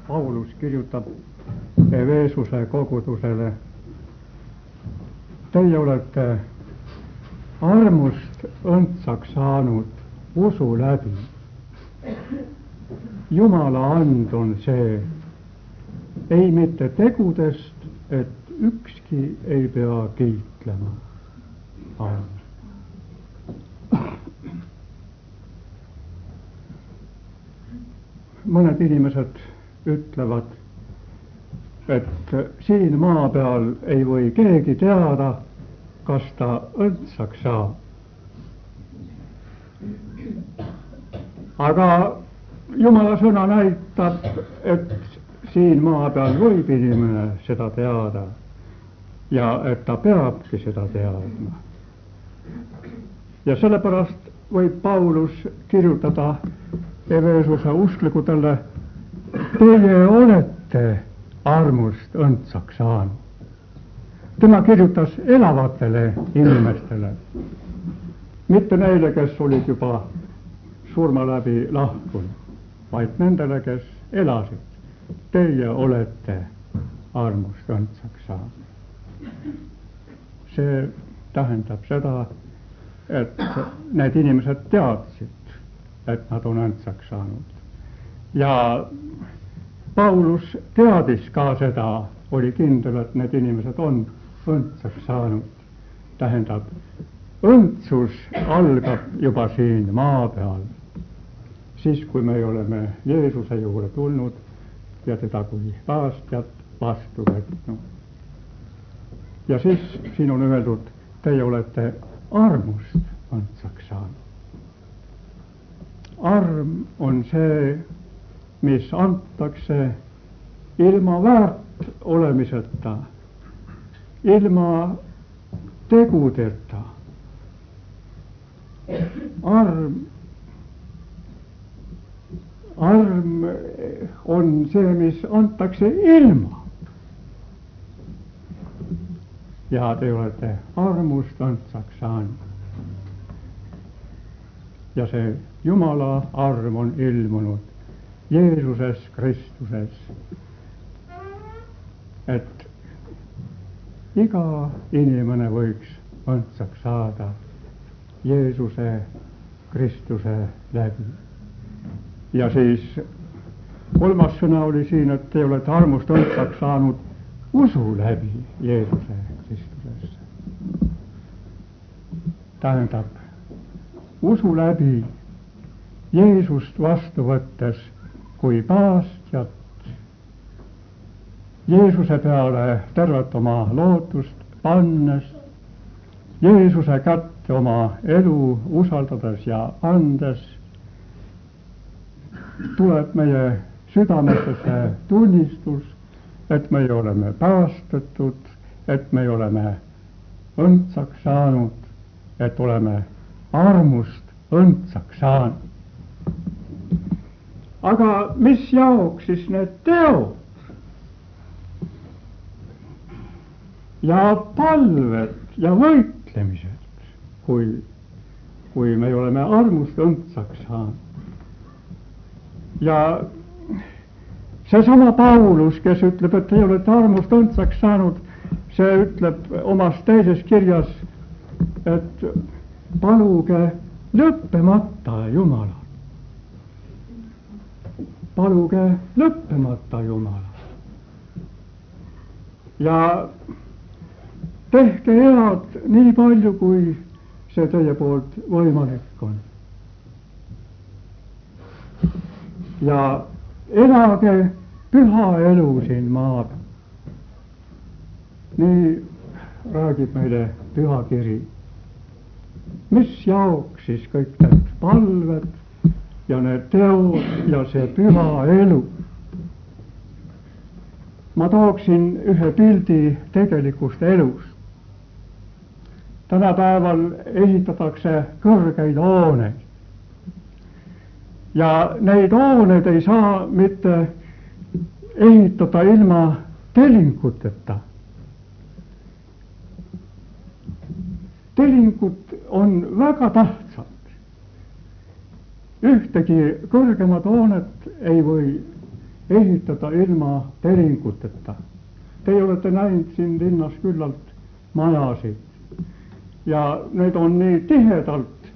Paulus kirjutab Efesuse kogudusele: teie olete armust õndsaks saanud usu läbi. Jumala and on see, ei mitte tegudest, et ükski ei pea kiitlema. Amen. Mõned inimesed ütlevad, et siin maa peal ei või keegi teada, kas ta õndsaks saab. Aga Jumala sõna näitab, et siin maa peal võib inimene seda teada ja et ta peabki seda teadma. Ja sellepärast võib Paulus kirjutada Efesuse usklikudele: teie olete armust õndsaks saanud. Tema kirjutas elavatele inimestele, mitte neile, kes olid juba surma läbi lahkunud, vaid nendele, kes elasid. Teie olete armust õndsaks saanud. See tähendab seda, et need inimesed teadsid, et nad on õndsaks saanud. Ja Paulus teadis ka seda, oli kindel, et need inimesed on õndsaks saanud. Tähendab, õndsus algab juba siin maa peal, siis kui me oleme Jeesuse juurde tulnud ja teda kui päästjat vastu võtnud. Ja siis siin on öeldud, teie olete armust õndsaks saanud. Arm on see, mis antakse ilma väärt olemiseta, ilma tegudeta. Arm on see, mis antakse ilma. Ja te olete armust õndsaks saanud. Ja see Jumala arm on ilmunud Jeesuses Kristuses, et iga inimene võiks õndsaks saada Jeesuse Kristuse läbi. Ja siis kolmas sõna oli siin, et te olete armust õndsaks saanud usu läbi Jeesuse Kristusesse. Tähendab, usu läbi Jeesust vastu võttes kui päästjat, Jeesuse peale tervet oma lootust pannes, Jeesuse kätte oma elu usaldades ja andes, tuleb meie südamesse see tunnistus, et me oleme päästetud, et me oleme õndsaks saanud, et oleme armust õndsaks saanud. Aga mis jaoks siis need teod ja palved ja võitlemised, kui me oleme armust õndsaks saanud? Ja seesama Paulus, kes ütleb, et te olete armust õndsaks saanud, see ütleb omas teises kirjas, et paluge lõppemata Jumala. Paluge lõppemata Jumala. Ja tehke head nii palju, kui see teie poolt võimalik on. Ja elage püha elu siin maa peal. Nii räägib meile püha kiri. Mis jaoks siis kõik need palved ja need teod ja see püha elu? Ma tooksin ühe pildi tegelikust elust. Tänapäeval ehitatakse kõrgeid hooneid. Ja neid hooneid ei saa mitte ehitada ilma telinguteta. Telingud on väga tähtsad. Ühtegi kõrgemat hoonet ei või ehitada ilma telinguteta. Teie olete näinud siin linnas küllalt majasid ja need on nii tihedalt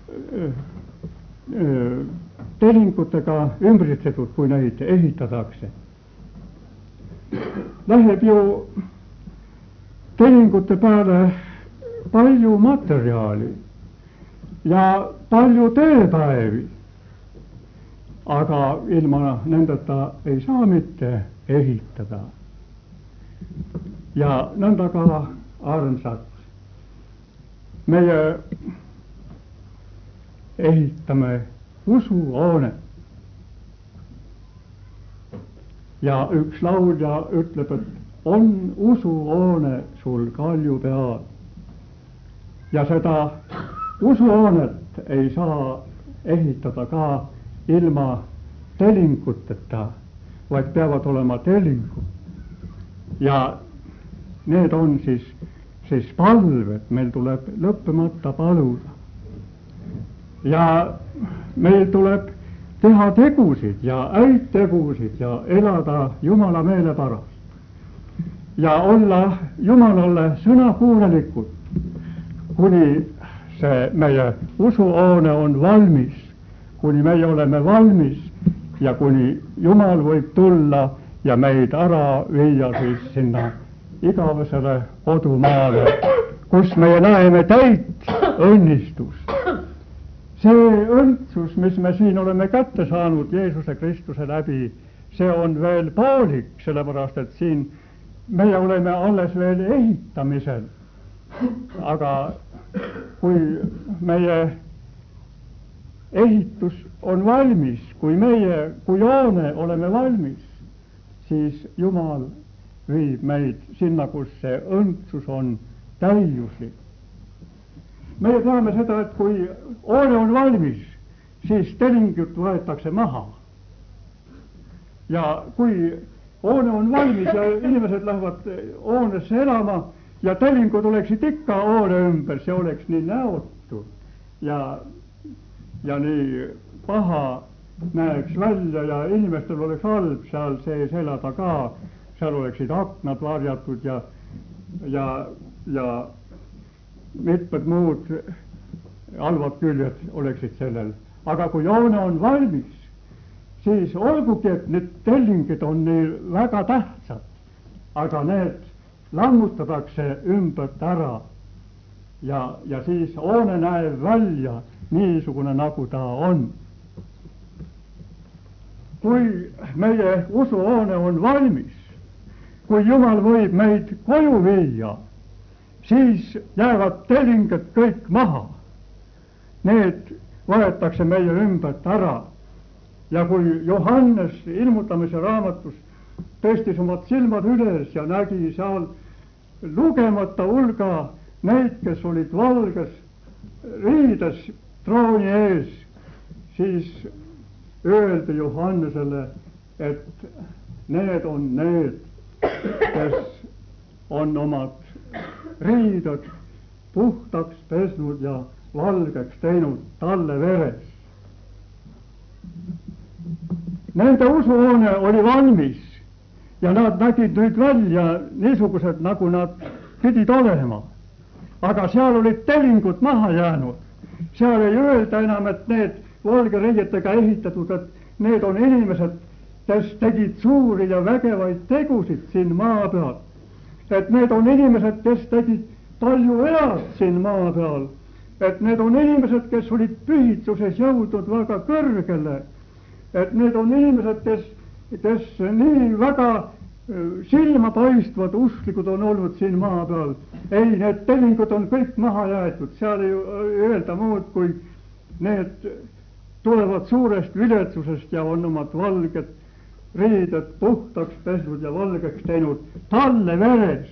telingutega ümbritsetud, kui neid ehitatakse. Läheb ju telingute peale palju materjali ja palju tööpäevi, aga ilma nendeta ei saa mitte ehitada. Ja nõnda ka armsad, meie ehitame usuhoonet. Ja üks laulja ütleb, et on usuhoone sul kalju peal. Ja seda usuhoonet ei saa ehitada ka ilma telinguteta, vaid peavad olema telingud. Ja need on siis palved, meil tuleb lõppemata paluda. Ja meil tuleb teha tegusid ja häid tegusid ja elada Jumala meele pärast. Ja olla Jumalale sõnakuulelikud, kuni see meie usuhoone on valmis, kuni meie oleme valmis ja kuni Jumal võib tulla ja meid ära viia siis sinna igavesele kodumaale, kus meie näeme täit õnnistust. See õndsus, mis me siin oleme kätte saanud Jeesuse Kristuse läbi, see on veel poolik, sellepärast et siin meie oleme alles veel ehitamisel. Aga kui meie ehitus on valmis, kui hoone oleme valmis, siis Jumal viib meid sinna, kus see õndsus on täiuslik. Meie teame seda, et kui hoone on valmis, siis telingud võetakse maha. Ja kui hoone on valmis ja inimesed lähevad hoonesse elama ja telingud oleksid ikka hoone ümber, see oleks nii näotu ja nii paha näeks välja ja inimestel oleks halb seal sees elada ka, seal oleksid aknad varjatud ja mitmed muud halvad küljed oleksid sellel. Aga kui hoone on valmis, siis olgugi, et need tellingud on nii väga tähtsad, aga need lammutatakse ümbert ära ja siis hoone näeb välja niisugune, nagu ta on. Kui meie usuhoone on valmis, kui Jumal võib meid koju viia, siis jäävad tellingud kõik maha. Need võetakse meie ümbert ära. Ja kui Johannes ilmutamise raamatus tõstis omad silmad üles ja nägi seal lugemata hulga neid, kes olid valges riides trooni ees, siis öeldi Johannesele, et need on need, kes on omad riided puhtaks pesnud ja valgeks teinud talle veres. Nende usuhoone oli valmis ja nad nägid nüüd välja niisugused, nagu nad pidid olema. Aga seal olid tellingud maha jäänud. Seal ei öelda enam, et need valge riietega ehitatud, et need on inimesed, kes tegid suuri ja vägevaid tegusid siin maa peal. Et need on inimesed, kes tegid palju head siin maa peal. Et need on inimesed, kes olid pühitsuses jõudnud väga kõrgele. Et need on inimesed, kes nii väga silmapaistvad usklikud on olnud siin maa peal. Ei, need tellingud on kõik maha jäetud. Seal ei öelda muud, kui need tulevad suurest viletsusest ja on omad valged riided puhtaks pesnud ja valgeks teinud talle veres.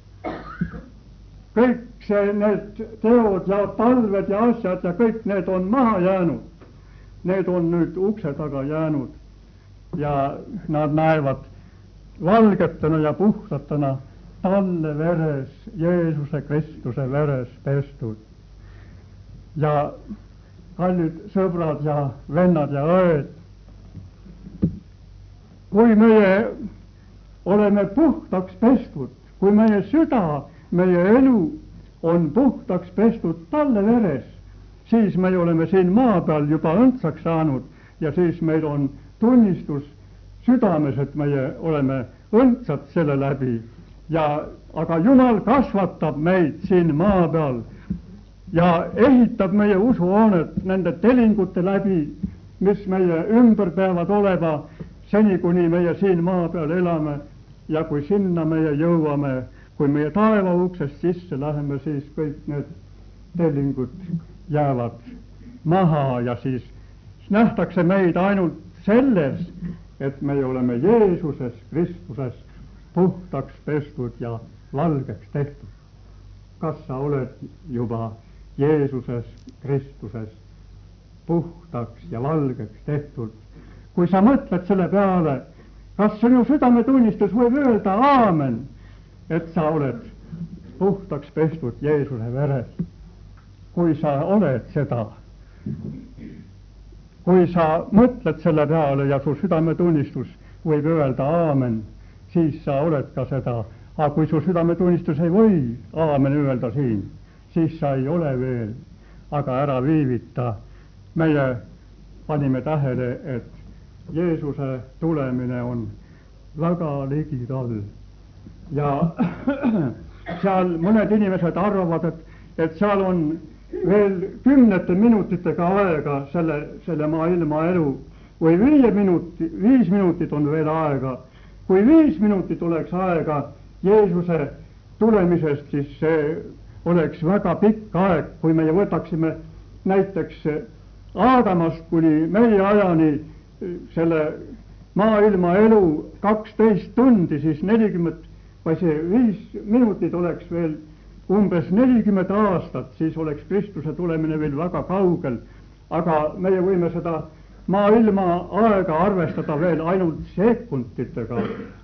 Kõik need teod ja palved ja asjad ja kõik need on maha jäänud. Need on nüüd ukse taga jäänud ja nad näevad valgetena ja puhtatena talle veres, Jeesuse Kristuse veres pestud. Ja kallid sõbrad ja vennad ja õed, kui meie oleme puhtaks pestud, kui meie süda, meie elu on puhtaks pestud talle veres, siis me oleme siin maa peal juba õndsaks saanud ja siis meil on tunnistus südames, et meie oleme õndsad selle läbi. Aga Jumal kasvatab meid siin maa peal ja ehitab meie usuhoonet nende telingute läbi, mis meie ümber peavad olema seni, kuni meie siin maa peal elame. Ja kui sinna meie jõuame, kui meie taeva uksest sisse läheme, siis kõik need tellingud jäävad maha ja siis nähtakse meid ainult selles, et me oleme Jeesuses Kristuses puhtaks pestud ja valgeks tehtud. Kas sa oled juba Jeesuses Kristuses puhtaks ja valgeks tehtud? Kui sa mõtled selle peale, kas sinu südametunnistus võib öelda aamen, et sa oled puhtaks pestud Jeesuse veres? Kui sa oled seda, kui sa mõtled selle peale ja su südametunnistus võib öelda aamen, siis sa oled ka seda. Aga kui su südametunnistus ei või aamen öelda siin, siis sa ei ole veel. Aga ära viivita. Meie panime tähele, et Jeesuse tulemine on väga ligidal ja seal mõned inimesed arvavad, et seal on veel 10 minutitega aega selle maailma elu või 5 minutit on veel aega. Kui 5 minutit oleks aega Jeesuse tulemisest, siis see oleks väga pikk aeg, kui meie võtaksime näiteks Aadamast kuni meie ajani selle maailma elu 12 tundi, siis 40 või see 5 minutit oleks veel umbes 40 aastat, siis oleks Kristuse tulemine veel väga kaugel. Aga meie võime seda maailma aega arvestada veel ainult sekunditega.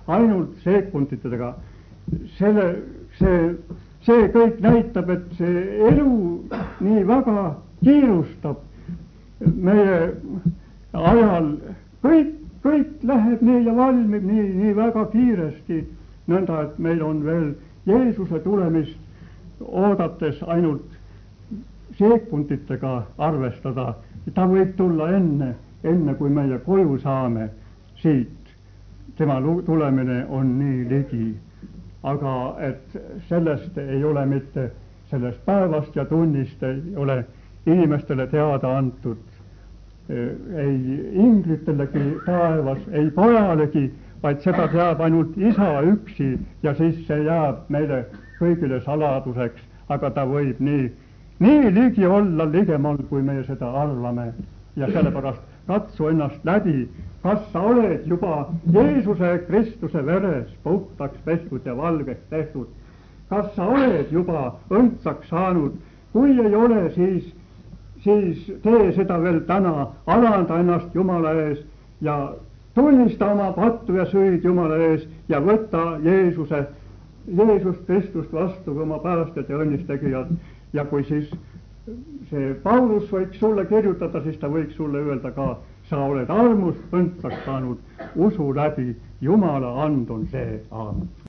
See kõik näitab, et see elu nii väga kiirustab meie ajal. Kõik läheb nii ja valmib nii väga kiiresti, nõnda, et meil on veel Jeesuse tulemist oodates ainult sekunditega arvestada. Ta võib tulla enne kui meie koju saame siit. Tema tulemine on nii ligi. Aga et sellest ei ole mitte sellest päevast ja tunnist ei ole inimestele teada antud. Ei inglitelegi taevas, ei pojalegi, vaid seda teab ainult Isa üksi ja siis see jääb meile kõigile saladuseks, aga ta võib nii ligi olla ligemal, kui meie seda arvame. Ja sellepärast katsu ennast läbi, kas sa oled juba Jeesuse Kristuse veres puhtaks pestud ja valgeks tehtud. Kas sa oled juba õndsaks saanud, kui ei ole, siis tee seda veel täna, alanda ennast Jumala ees ja tunnista oma pattu ja süüd Jumala ees ja võta Jeesust Kristust vastu oma päästjat ja õnnistegijat. Ja kui siis see Paulus võiks sulle kirjutada, siis ta võiks sulle öelda ka, sa oled armust õndsaks saanud usu läbi, Jumala and on see. Aamen.